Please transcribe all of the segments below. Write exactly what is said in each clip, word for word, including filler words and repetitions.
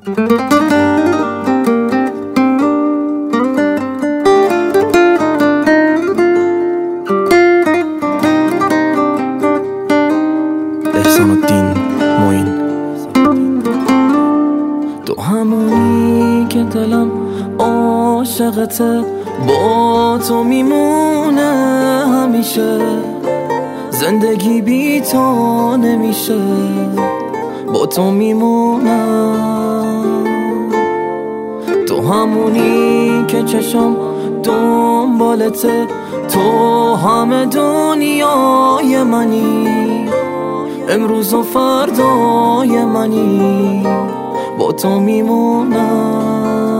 احسان الدین معین. تو همونی که دلم عاشقته، با تو میمونه همیشه، زندگی بی تو نمیشه، با تو میمونم. تو همونی که چشم دنبالته، تو همه دنیای منی، امروز و فردای منی، با تو میمونم.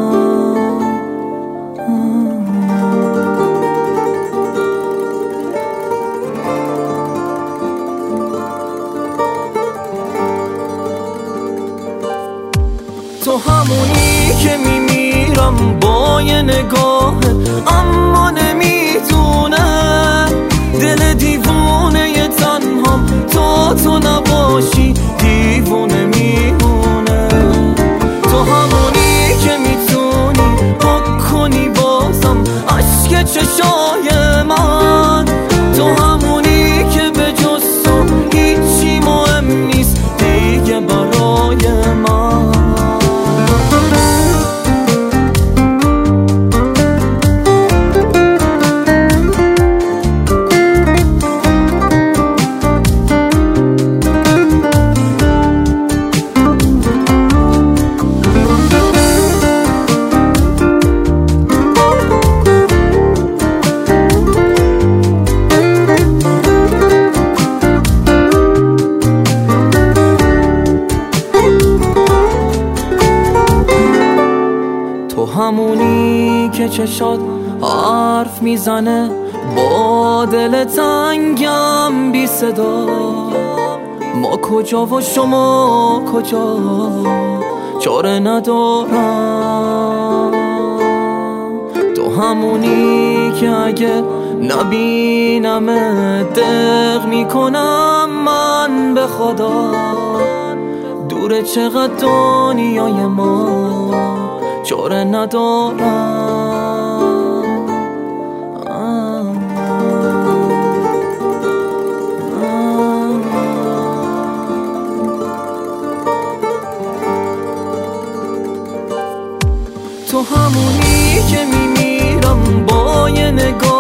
تو همونی که میمیرم با یه نگاهت، اما نمیتونه دل دیوونه ی تنهام، تا تو نباشی دیوونه میمونه. تو همونی که میتونی پاک کنی بازم عشق چشای من، تو همونی که به جز تو هیچی مهم نیست دیگه برای من. تو همونی که چشات حرف میزنه با دل تنگم بی صدا، ما کجا و شما کجا چاره ندارم. تو همونی که اگه نبینم دق میکنم من به خدا، دوره چقدر دنیای ما چاره ندارم. تو همونی که میمیرم با یه نگاه